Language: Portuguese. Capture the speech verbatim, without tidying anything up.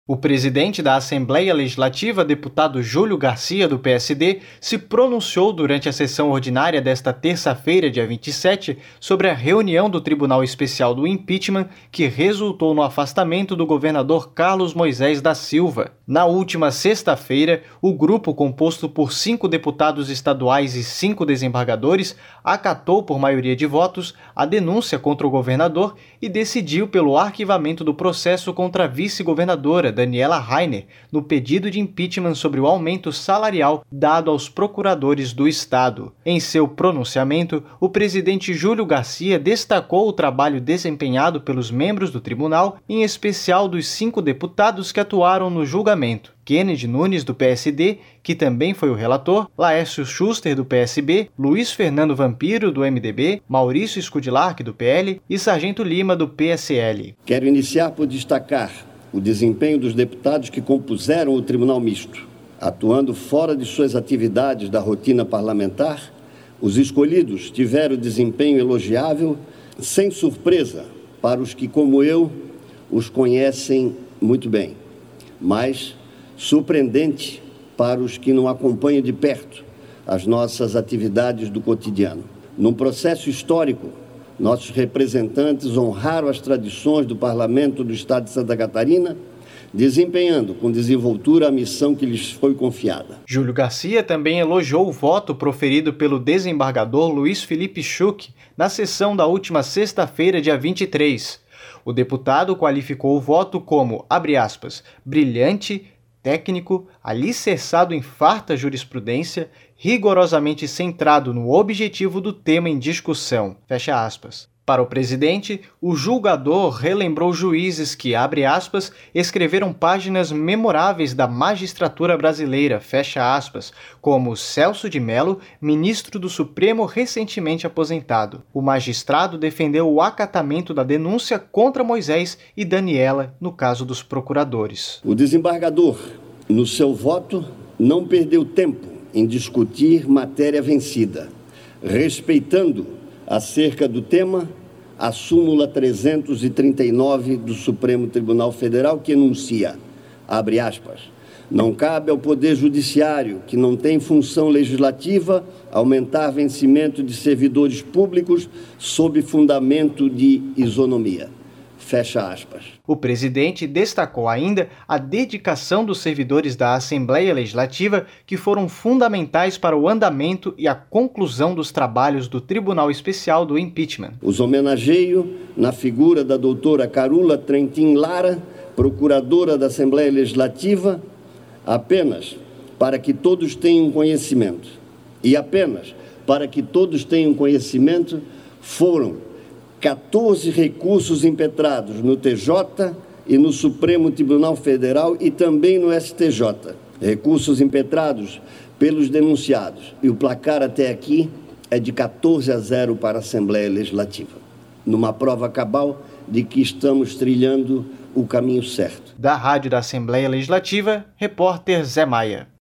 O presidente da Assembleia Legislativa, deputado Júlio Garcia, do P S D, se pronunciou durante a sessão ordinária desta terça-feira, dia vinte e sete, sobre a reunião do Tribunal Especial do Impeachment que resultou no afastamento do governador Carlos Moisés da Silva. Na última sexta-feira, o grupo, composto por cinco deputados estaduais e cinco desembargadores, acatou por maioria de votos a denúncia contra o governador e decidiu pelo arquivamento do processo contra a vice-governadora Daniela Rainer, no pedido de impeachment sobre o aumento salarial dado aos procuradores do Estado. Em seu pronunciamento, o presidente Júlio Garcia destacou o trabalho desempenhado pelos membros do tribunal, em especial dos cinco deputados que atuaram no julgamento: Kennedy Nunes, do P S D, que também foi o relator, Laércio Schuster, do P S B, Luiz Fernando Vampiro, do M D B, Maurício Scudlark, do P L e Sargento Lima, do P S L. Quero iniciar por destacar o desempenho dos deputados que compuseram o Tribunal Misto. Atuando fora de suas atividades da rotina parlamentar, os escolhidos tiveram desempenho elogiável, sem surpresa para os que, como eu, os conhecem muito bem, mas surpreendente para os que não acompanham de perto as nossas atividades do cotidiano. Num processo histórico, nossos representantes honraram as tradições do Parlamento do Estado de Santa Catarina, desempenhando com desenvoltura a missão que lhes foi confiada. Júlio Garcia também elogiou o voto proferido pelo desembargador Luiz Felipe Schuch na sessão da última sexta-feira, dia vinte e três. O deputado qualificou o voto como, abre aspas, brilhante, técnico, alicerçado em farta jurisprudência, rigorosamente centrado no objetivo do tema em discussão, fecha aspas. Para o presidente, o julgador relembrou juízes que, abre aspas, escreveram páginas memoráveis da magistratura brasileira, fecha aspas, como Celso de Mello, ministro do Supremo recentemente aposentado. O magistrado defendeu o acatamento da denúncia contra Moisés e Daniela, no caso dos procuradores. O desembargador, no seu voto, não perdeu tempo em discutir matéria vencida, respeitando acerca do tema a súmula trezentos e trinta e nove do Supremo Tribunal Federal, que enuncia, abre aspas, não cabe ao Poder Judiciário, que não tem função legislativa, aumentar vencimento de servidores públicos sob fundamento de isonomia. Fecha aspas. O presidente destacou ainda a dedicação dos servidores da Assembleia Legislativa, que foram fundamentais para o andamento e a conclusão dos trabalhos do Tribunal Especial do Impeachment. Os homenageio na figura da doutora Carula Trentin Lara, procuradora da Assembleia Legislativa, apenas para que todos tenham conhecimento. E apenas para que todos tenham conhecimento, foram quatorze recursos impetrados no T J e no Supremo Tribunal Federal e também no S T J. Recursos impetrados pelos denunciados. E o placar até aqui é de quatorze a zero para a Assembleia Legislativa. Numa prova cabal de que estamos trilhando o caminho certo. Da Rádio da Assembleia Legislativa, repórter Zé Maia.